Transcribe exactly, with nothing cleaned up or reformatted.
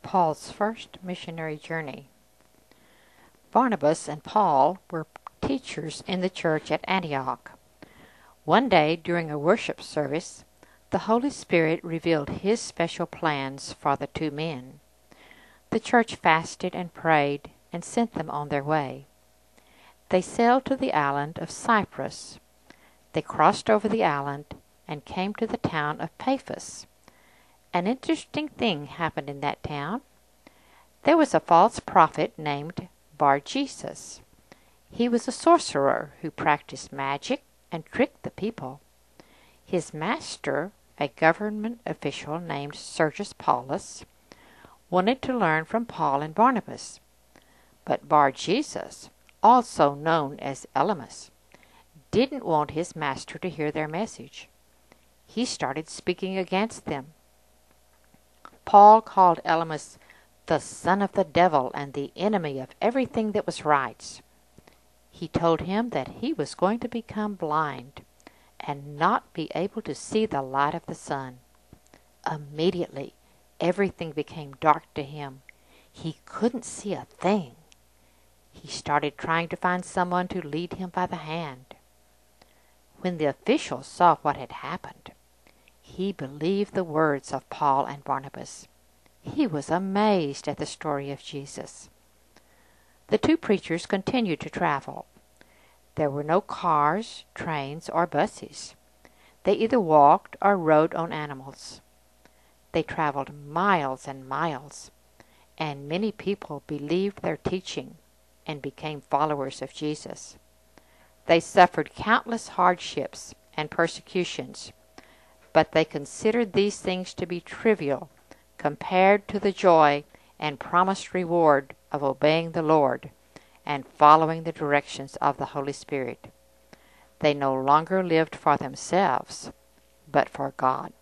Paul's first missionary journey. Barnabas and Paul were teachers in the church at Antioch. One day during a worship service, the Holy Spirit revealed His special plans for the two men. The church fasted and prayed and sent them on their way. They sailed to the island of Cyprus. They crossed over the island and came to the town of Paphos. An interesting thing happened in that town. There was a false prophet named Bar-Jesus. He was a sorcerer who practiced magic and tricked the people. His master, a government official named Sergius Paulus, wanted to learn from Paul and Barnabas. But Bar-Jesus, also known as Elymas, didn't want his master to hear their message. He started speaking against them. Paul called Elymas the son of the devil and the enemy of everything that was right. He told him that he was going to become blind and not be able to see the light of the sun. Immediately, everything became dark to him. He couldn't see a thing. He started trying to find someone to lead him by the hand. When the official saw what had happened, he believed the words of Paul and Barnabas. He was amazed at the story of Jesus. The two preachers continued to travel. There were no cars, trains, or buses. They either walked or rode on animals. They traveled miles and miles, and many people believed their teaching and became followers of Jesus. They suffered countless hardships and persecutions, but they considered these things to be trivial compared to the joy and promised reward of obeying the Lord and following the directions of the Holy Spirit. They no longer lived for themselves, but for God.